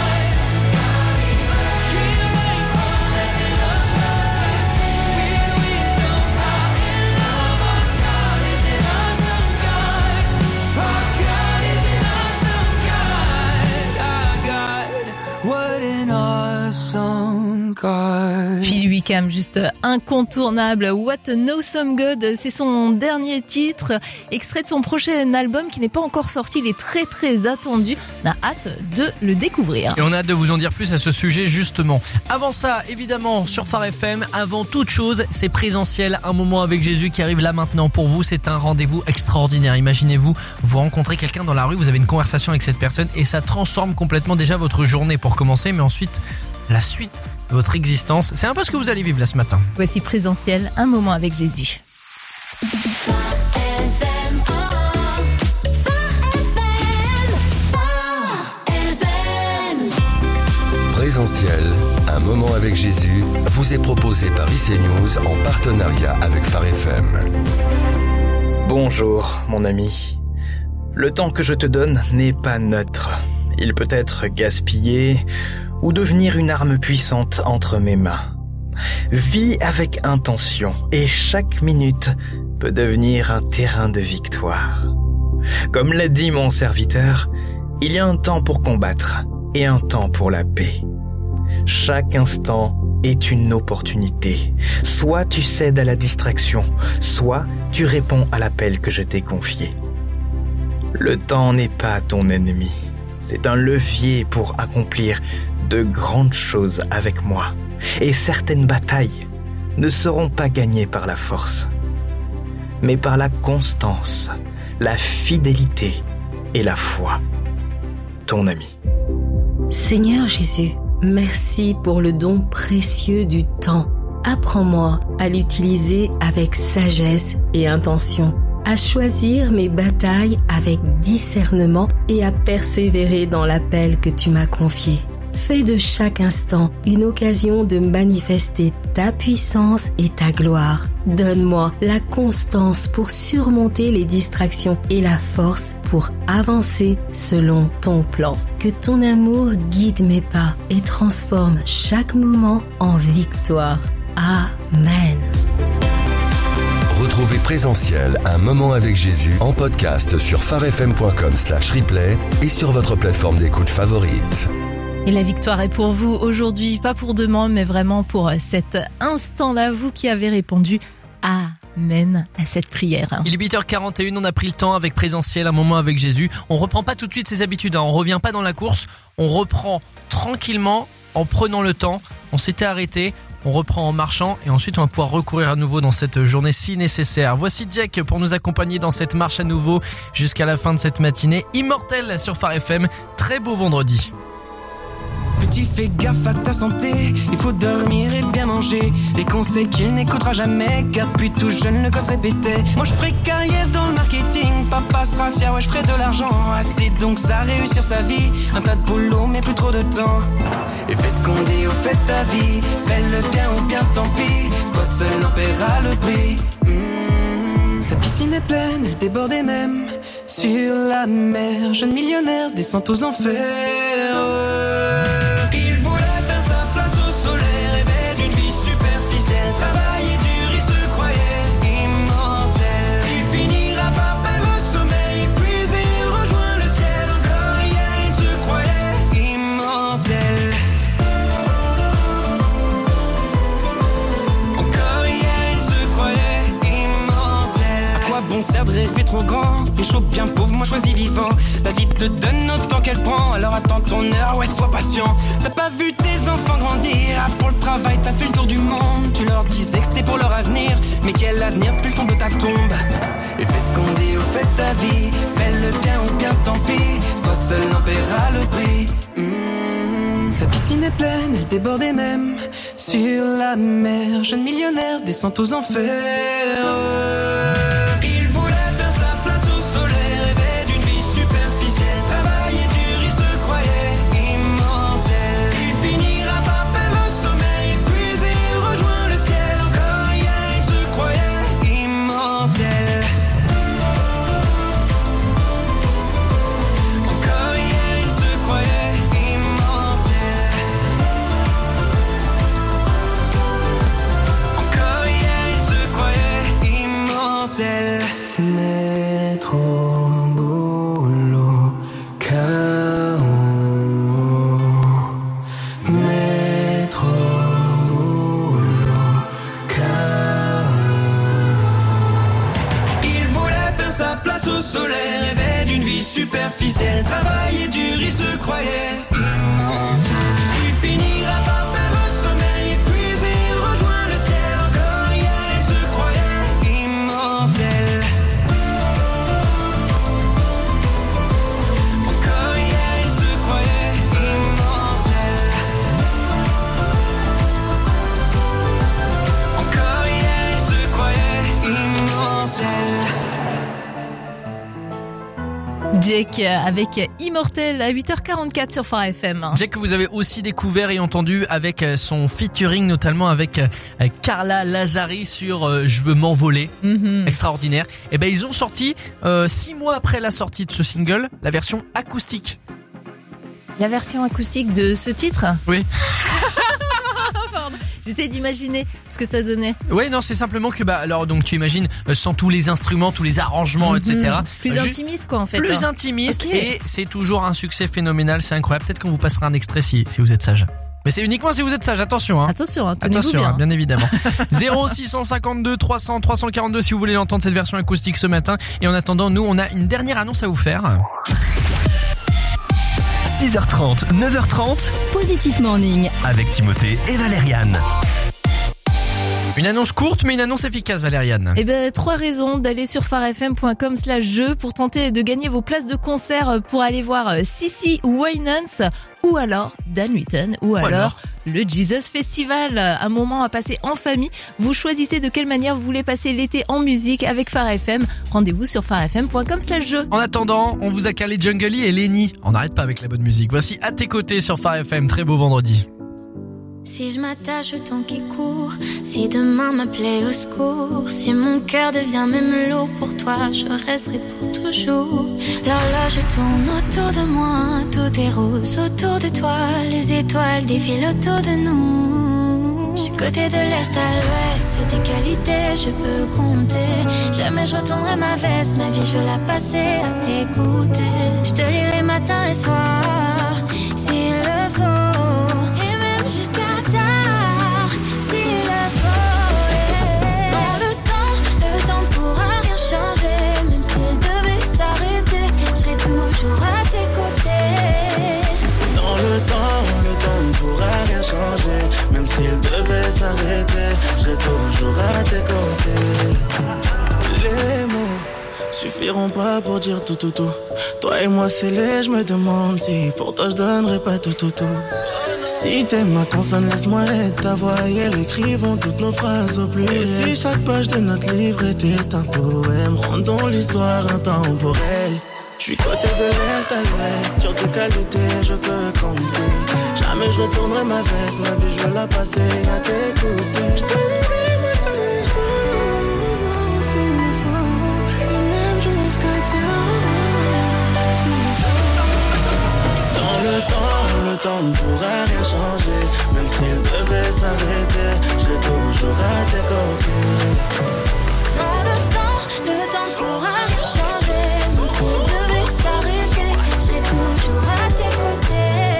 He reigns from heaven above with wisdom, power, and love. Our God is an awesome God. Our God is an awesome God. Our God, what an awesome God. Phil Wickham, juste incontournable. What an Awesome God, c'est son dernier titre, extrait de son prochain album qui n'est pas encore sorti. Il est très très attendu. On a hâte de le découvrir. Et on a hâte de vous en dire plus à ce sujet justement. Avant ça, évidemment, sur Phare FM, avant toute chose, c'est Présentiel, un moment avec Jésus qui arrive là maintenant pour vous. C'est un rendez-vous extraordinaire. Imaginez-vous, vous rencontrez quelqu'un dans la rue, vous avez une conversation avec cette personne et ça transforme complètement déjà votre journée pour commencer, mais ensuite la suite de votre existence. C'est un peu ce que vous allez vivre là ce matin. Voici Présentiel, un moment avec Jésus. Présentiel, un moment avec Jésus, vous est proposé par IC News en partenariat avec Phare FM. Bonjour, mon ami. Le temps que je te donne n'est pas neutre. Il peut être gaspillé ou devenir une arme puissante entre mes mains. Vis avec intention et chaque minute peut devenir un terrain de victoire. Comme l'a dit mon serviteur, il y a un temps pour combattre et un temps pour la paix. Chaque instant est une opportunité. Soit tu cèdes à la distraction, soit tu réponds à l'appel que je t'ai confié. Le temps n'est pas ton ennemi. C'est un levier pour accomplir de grandes choses avec moi. Et certaines batailles ne seront pas gagnées par la force, mais par la constance, la fidélité et la foi. Ton ami. Seigneur Jésus, merci pour le don précieux du temps. Apprends-moi à l'utiliser avec sagesse et intention, à choisir mes batailles avec discernement et à persévérer dans l'appel que tu m'as confié. Fais de chaque instant une occasion de manifester ta puissance et ta gloire. Donne-moi la constance pour surmonter les distractions et la force pour avancer selon ton plan. Que ton amour guide mes pas et transforme chaque moment en victoire. Amen. Retrouvez Présentiel, un moment avec Jésus en podcast sur pharefm.com/replay et sur votre plateforme d'écoute favorite. Et la victoire est pour vous aujourd'hui, pas pour demain, mais vraiment pour cet instant-là, vous qui avez répondu « Amen ». mène à cette prière. Il est 8h41, on a pris le temps avec Présentiel, un moment avec Jésus. On reprend pas tout de suite ses habitudes, on revient pas dans la course, on reprend tranquillement en prenant le temps. On s'était arrêté, on reprend en marchant et ensuite on va pouvoir recourir à nouveau dans cette journée si nécessaire. Voici Jack pour nous accompagner dans cette marche à nouveau jusqu'à la fin de cette matinée. Immortel sur Phare FM, très beau vendredi. Petit, fais gaffe à ta santé, il faut dormir et bien manger. Des conseils qu'il n'écoutera jamais, car depuis tout jeune le gosse répétait. Moi je ferai carrière dans le marketing, papa sera fier, ouais je ferai de l'argent. Assez donc ça réussir sa vie, un tas de boulot mais plus trop de temps. Et fais ce qu'on dit au fait de ta vie, fais le bien ou bien tant pis, toi seul en paieras le prix. Sa piscine est pleine, elle débordait même sur la mer. Jeune millionnaire descend aux enfers. Il voulait faire sa place au soleil, rêvait d'une vie superficielle, travailler dur, il se croyait immortel. Il finira par perdre le sommeil, puis il rejoint le ciel. Encore hier, il se croyait immortel. Encore hier, il se croyait immortel. À quoi bon sert de rêver trop grand, riche ou bien pauvre, moi choisis vivant. La vie te donne autant qu'elle prend, alors attends ton heure, ouais sois patient. T'as pas vu tes enfants grandir, ah, pour le travail t'as fait le tour du monde. Tu leur disais que c'était pour leur avenir, mais quel avenir depuis le fond de ta tombe. Et fais ce qu'on dit au fait de ta vie, fais le bien ou bien tant pis, toi seul en paieras le prix. Sa piscine est pleine, elle débordait même sur la mer. Jeune millionnaire descend aux enfers. Il voulait faire sa place au soleil, rêvait d'une vie superficielle, travailler dur, il se croyait immortel. Il finira par perdre le sommeil, puis il rejoint le ciel. Encore hier, il se croyait immortel. Encore hier, il se croyait immortel. Encore hier, il se croyait immortel. Mettre au boulot, KO. Mettre au boulot, KO. Il voulait faire sa place au soleil, rêvait d'une vie superficielle, travailler dur, il se croyait immortel. Il finira par perdre le sommeil, puis il rejoint le ciel. Encore hier, il se croyait immortel. Encore hier, il se croyait immortel. Encore hier, il se croyait immortel. Jake avec Immortel à 8h44 sur Phare FM. Jack que vous avez aussi découvert et entendu avec son featuring notamment avec Carla Lazari sur Je veux m'envoler. Extraordinaire. Et ben ils ont sorti 6 mois après la sortie de ce single la version acoustique. La version acoustique de ce titre ? Oui. Pardon. J'essaie d'imaginer ce que ça donnait. Ouais, non, c'est simplement que alors donc tu imagines sans tous les instruments, tous les arrangements, etc. Plus intimiste quoi en fait. Plus intimiste et c'est toujours un succès phénoménal, c'est incroyable. Peut-être qu'on vous passera un extrait si vous êtes sage. Mais c'est uniquement si vous êtes sage, attention. Attention, tenez-vous bien. Bien évidemment. 0652 300 342 si vous voulez entendre cette version acoustique ce matin. Et en attendant, nous, on a une dernière annonce à vous faire. 6h30, 9h30, Positif Morning avec Timothée et Valériane. Une annonce courte mais une annonce efficace, Valériane. 3 raisons d'aller sur pharefm.com/jeu pour tenter de gagner vos places de concert pour aller voir Sissi Winans ou alors Dan Witten ou alors le Jesus Festival. Un moment à passer en famille. Vous choisissez de quelle manière vous voulez passer l'été en musique avec Phare FM. Rendez-vous sur pharefm.com/jeu. En attendant, on vous a calé Jungly et Lenny. On n'arrête pas avec la bonne musique. Voici À tes côtés sur Phare FM. Très beau vendredi. Si je m'attache au temps qui court, si demain m'appelait au secours, si mon cœur devient même lourd pour toi, je resterai pour toujours. L'horloge tourne autour de moi, tout est rose autour de toi, les étoiles défilent autour de nous. Je suis côté de l'est à l'ouest, sur tes qualités je peux compter. Jamais je retournerai ma veste, ma vie je veux la passer à t'écouter. Je te lirai matin et soir, s'il le faut. Jusqu'à tard, s'il le faut. Dans le temps, le tes côtés. Les mots suffiront pas pour dire tout. Toi et moi c'est laid, je me demande si pour toi je donnerais pas tout. Si t'aimes ma consonne, laisse-moi être ta voix et elle écrivons toutes nos phrases au pluriel. Et si chaque page de notre livre était un poème, rendons l'histoire intemporelle. J'suis côté de l'Est à l'Ouest, sur tes qualités je peux compter. Jamais je retournerai ma veste, ma vie je veux la passer à t'écouter. J't'aimerai matin et soir, s'il le faut, et même jusqu'à terre, s'il le faut. Dans le temps ne pourra rien changer. Même s'il devait s'arrêter, je serai toujours à tes côtés. Dans le temps ne pourra rien changer. Même s'il devait s'arrêter, je serai toujours à tes côtés.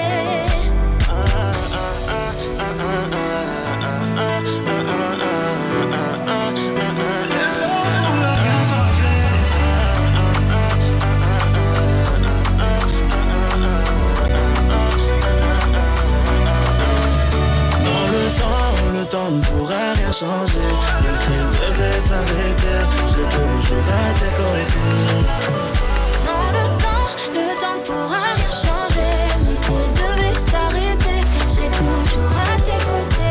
Le temps ne pourra rien changer. Même s'il devait s'arrêter, je serai toujours à tes côtés. Dans le temps ne pourra rien changer. Même s'il devait s'arrêter, je serai toujours à tes côtés.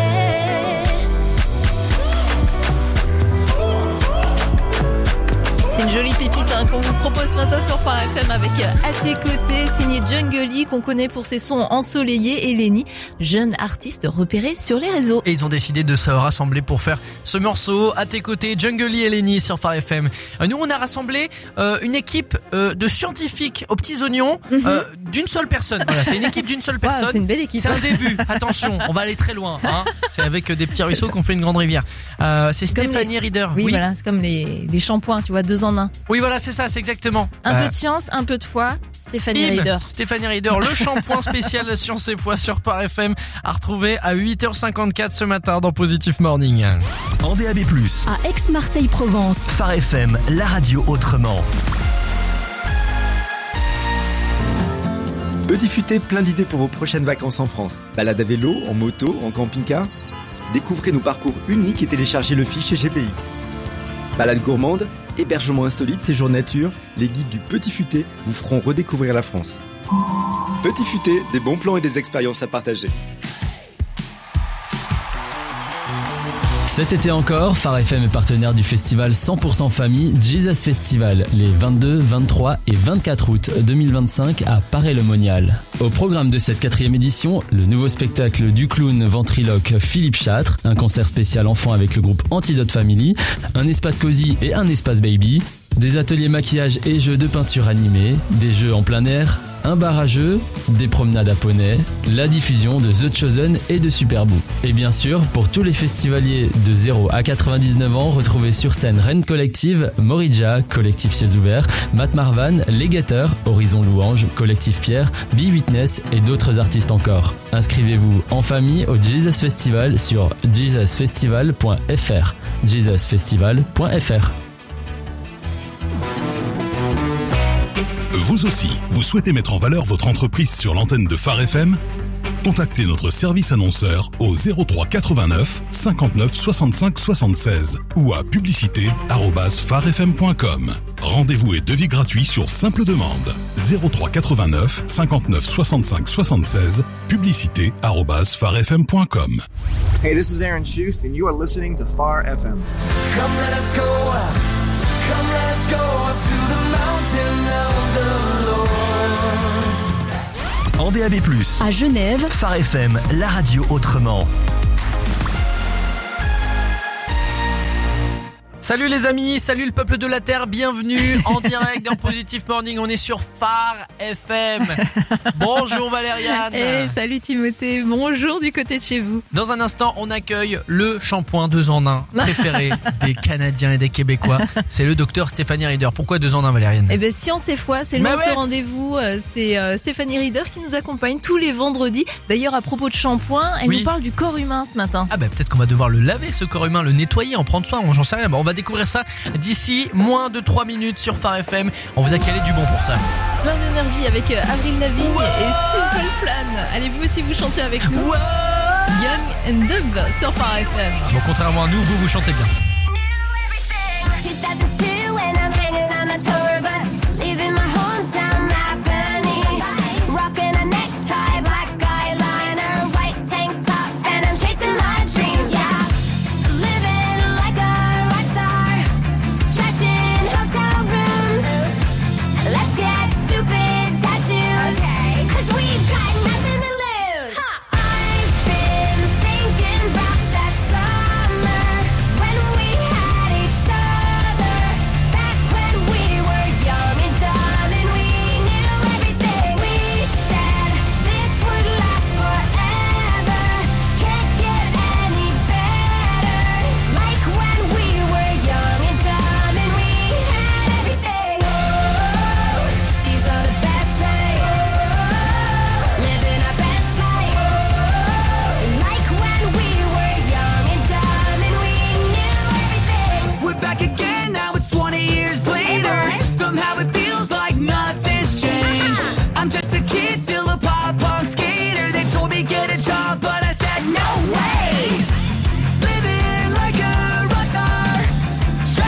C'est une jolie pépite qu'on vous propose ce matin sur Phare FM avec À tes côtés, signé Jungly, qu'on connaît pour ses sons ensoleillés, et Lenny, jeune artiste repéré sur les réseaux. Et ils ont décidé de se rassembler pour faire ce morceau. À tes côtés, Jungly et Lenny sur Phare FM. Nous, on a rassemblé une équipe de scientifiques aux petits oignons d'une seule personne. Voilà, c'est une équipe d'une seule personne. Wow, c'est une belle équipe. C'est un début. Attention, on va aller très loin. Hein. C'est avec des petits ruisseaux qu'on fait une grande rivière. C'est Stéphanie Rieder. Oui, voilà, c'est comme les shampoings, tu vois, 2 en 1. Oui, voilà, c'est ça, c'est exactement. Un peu de science, un peu de foi. Stéphanie Rieder. Stéphanie Rieder, le shampoing spécial Science et Foi sur Phare FM, à retrouver à 8h54 ce matin dans Positive Morning. En DAB+, à Aix-Marseille-Provence. Phare FM, la radio autrement. Petit Futé, plein d'idées pour vos prochaines vacances en France. Balade à vélo, en moto, en camping-car. Découvrez nos parcours uniques et téléchargez le fichier GPX. Balade gourmande, hébergement insolite, séjour nature, les guides du Petit Futé vous feront redécouvrir la France. Petit Futé, des bons plans et des expériences à partager. Cet été encore, Phare FM est partenaire du festival 100% famille Jesus Festival, les 22, 23 et 24 août 2025 à Paray-le-Monial. Au programme de cette 4e édition, le nouveau spectacle du clown ventriloque Philippe Châtre, un concert spécial enfant avec le groupe Antidote Family, un espace cosy et un espace baby, des ateliers maquillage et jeux de peinture animés, des jeux en plein air, un bar à jeux, des promenades à poney, la diffusion de The Chosen et de Superboo. Et bien sûr, pour tous les festivaliers de 0 à 99 ans, retrouvez sur scène Rennes Collective, Morija, Collectif Cieux Ouverts, Matt Marvan, Les Guetteurs, Horizon Louange, Collectif Pierre, Be Witness et d'autres artistes encore. Inscrivez-vous en famille au Jesus Festival sur jesusfestival.fr. jesusfestival.fr. Vous aussi, vous souhaitez mettre en valeur votre entreprise sur l'antenne de Phare FM ? Contactez notre service annonceur au 03 89 59 65 76 ou à publicité@pharefm.com. Rendez-vous et devis gratuit sur simple demande. 03 89 59 65 76, publicité@pharefm.com. Hey, this is Aaron Schust and you are listening to Phare FM. Come let us go up. Come let us go up to the mountain of the Lord. En DAB+, à Genève, Phare FM, la radio autrement. Salut les amis, salut le peuple de la Terre, bienvenue en direct dans Positive Morning, on est sur Phare FM. Bonjour Valériane. Et salut Timothée, bonjour du côté de chez vous. Dans un instant, on accueille le shampoing 2 en 1 préféré des Canadiens et des Québécois. C'est le docteur Stéphanie Rieder. Pourquoi 2 en 1 Valériane ? Eh ben Science et Foi, c'est le nom de ce rendez-vous. C'est Stéphanie Rieder qui nous accompagne tous les vendredis. D'ailleurs, à propos de shampoing, elle nous parle du corps humain ce matin. Ah ben peut-être qu'on va devoir le laver ce corps humain, le nettoyer, en prendre soin, j'en sais rien. On va découvrir ça d'ici moins de 3 minutes sur Phare FM. On vous a calé du bon pour ça. Plein d'énergie avec Avril Lavigne et Simple Plan. Allez vous aussi vous chantez avec nous. Young and Dumb sur Phare FM. Bon, contrairement à nous, vous chantez bien.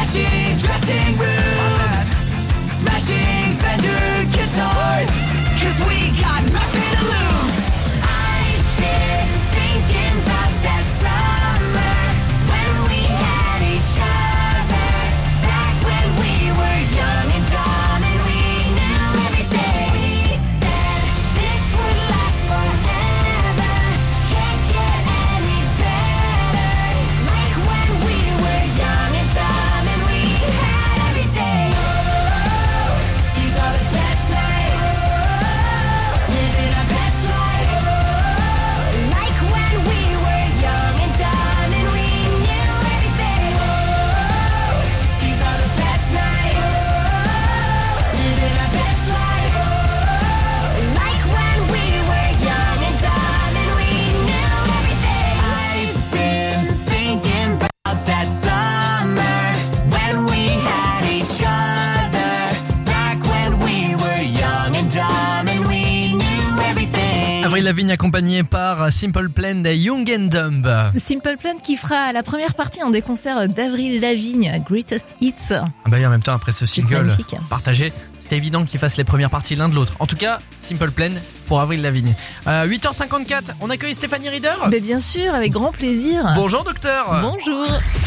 Crashing dressing rooms, smashing Fender guitars, 'cause we got nothing to lose. I've been thinking about that summer when we had each other, back when we were young and dumb and we knew everything. We said this would last forever, can't get any better, like when we were young and dumb and we had everything. Oh, these are the best nights, living our best life, like when we were young and dumb and we knew everything. Oh, these are the best nights, living our best life, like when we were young and dumb and we knew everything. I've been thinking about that summer when we had each other, back when we were young and dumb and we knew everything. Avril Lavigne accompagnée par Simple Plan et Young and Dumb. Simple Plan qui fera la première partie des concerts d'Avril Lavigne, Greatest Hits. Bah et en même temps après ce single magnifique. partagé, c'était évident qu'ils fassent les premières parties l'un de l'autre. En tout cas, Simple Plan pour Avril Lavigne. 8h54, on accueille Stéphanie Rieder. Mais bien sûr, avec grand plaisir. Bonjour docteur. Bonjour.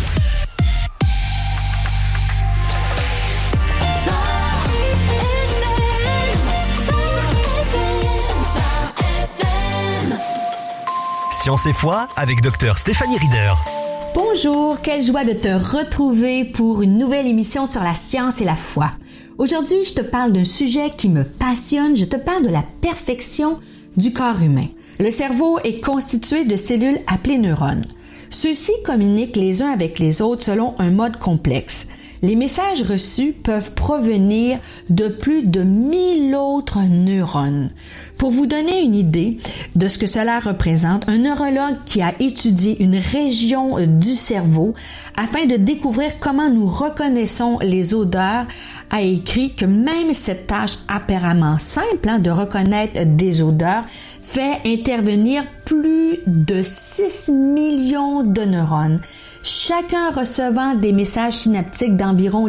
Science et foi avec docteur Stéphanie Rieder. Bonjour, quelle joie de te retrouver pour une nouvelle émission sur la science et la foi. Aujourd'hui, je te parle d'un sujet qui me passionne, je te parle de la perfection du corps humain. Le cerveau est constitué de cellules appelées neurones. Ceux-ci communiquent les uns avec les autres selon un mode complexe. Les messages reçus peuvent provenir de plus de 1000 autres neurones. Pour vous donner une idée de ce que cela représente, un neurologue qui a étudié une région du cerveau afin de découvrir comment nous reconnaissons les odeurs a écrit que même cette tâche apparemment simple de reconnaître des odeurs fait intervenir plus de 6 millions de neurones, chacun recevant des messages synaptiques d'environ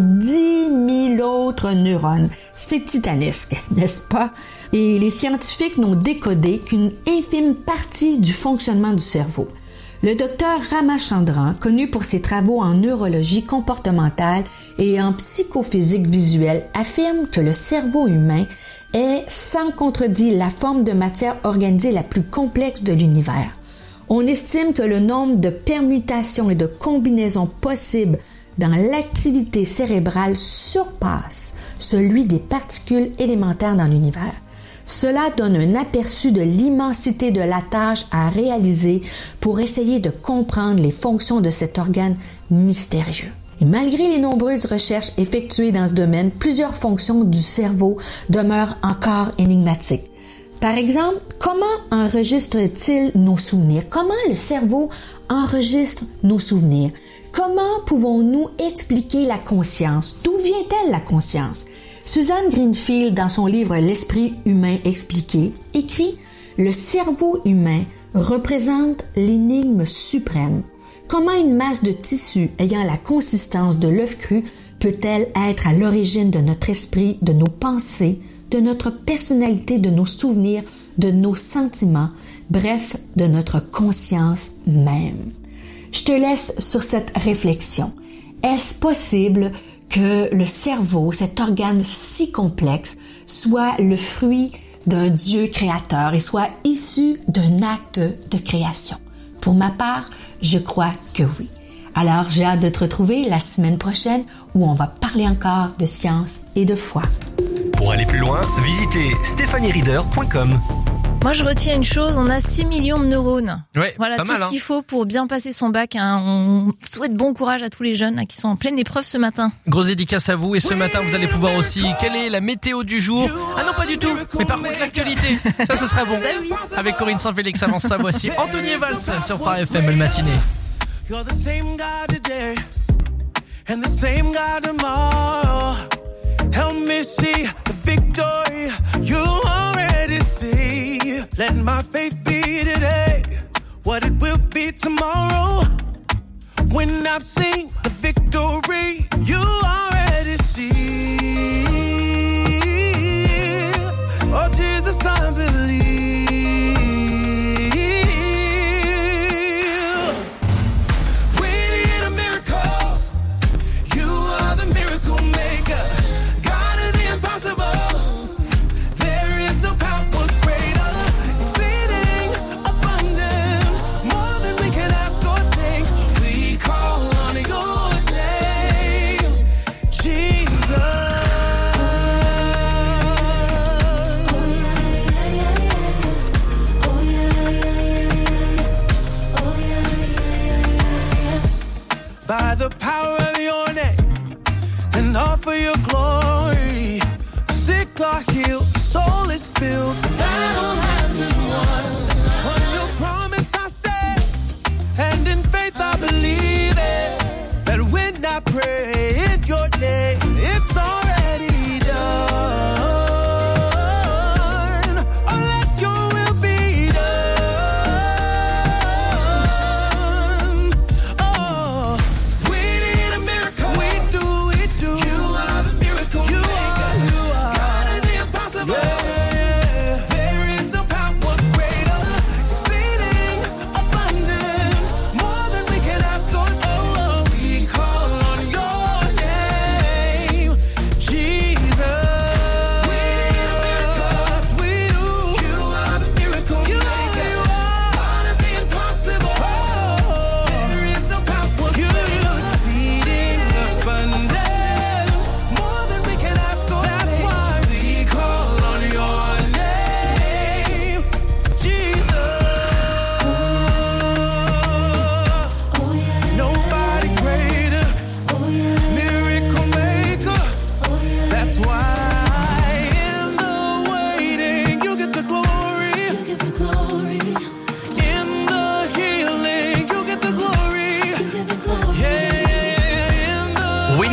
10 000 autres neurones. C'est titanesque, n'est-ce pas? Et les scientifiques n'ont décodé qu'une infime partie du fonctionnement du cerveau. Le docteur Ramachandran, connu pour ses travaux en neurologie comportementale et en psychophysique visuelle, affirme que le cerveau humain est, sans contredit, la forme de matière organisée la plus complexe de l'univers. On estime que le nombre de permutations et de combinaisons possibles dans l'activité cérébrale surpasse celui des particules élémentaires dans l'univers. Cela donne un aperçu de l'immensité de la tâche à réaliser pour essayer de comprendre les fonctions de cet organe mystérieux. Et malgré les nombreuses recherches effectuées dans ce domaine, plusieurs fonctions du cerveau demeurent encore énigmatiques. Par exemple, comment enregistre-t-il nos souvenirs? Comment le cerveau enregistre nos souvenirs? Comment pouvons-nous expliquer la conscience? D'où vient-elle la conscience? Suzanne Greenfield, dans son livre L'esprit humain expliqué, écrit « Le cerveau humain représente l'énigme suprême. Comment une masse de tissu ayant la consistance de l'œuf cru peut-elle être à l'origine de notre esprit, de nos pensées, de notre personnalité, de nos souvenirs, de nos sentiments, bref, de notre conscience même? » Je te laisse sur cette réflexion. Est-ce possible que le cerveau, cet organe si complexe, soit le fruit d'un Dieu créateur et soit issu d'un acte de création? Pour ma part, je crois que oui. Alors, j'ai hâte de te retrouver la semaine prochaine où on va parler encore de science et de foi. Pour aller plus loin, visitez stéphanierieder.com. Moi, je retiens une chose, on a 6 millions de neurones. Ouais, voilà pas tout mal, ce qu'il faut pour bien passer son bac. On souhaite bon courage à tous les jeunes qui sont en pleine épreuve ce matin. Grosse dédicace à vous et ce matin vous allez pouvoir aussi quelle est la météo du jour. Ah non pas du tout, mais par contre l'actualité, ça ce sera bon. Avec Corinne Saint-Félix avant ça, voici Anthony Evans sur Phare FM le matinée. You're the same God today and the same God tomorrow. Help me see the victory you already see. Let my faith be today what it will be tomorrow. when I've seen the victory. You